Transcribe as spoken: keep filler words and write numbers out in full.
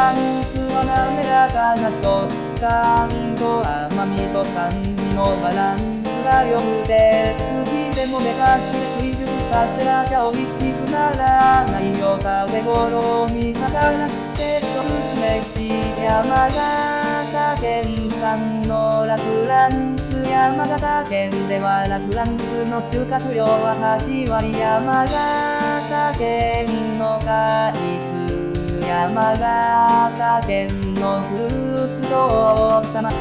ランスは滑らかな食感と甘みと酸味のバランスが良くて、好きでも寝かして追熟させなきゃ美味しくならないよ。食べ頃見計らって一つ飯、山形県産のラフランス。山形県ではラフランスの収穫量ははちわり。山形県の果実、山形県のフルーツの王様。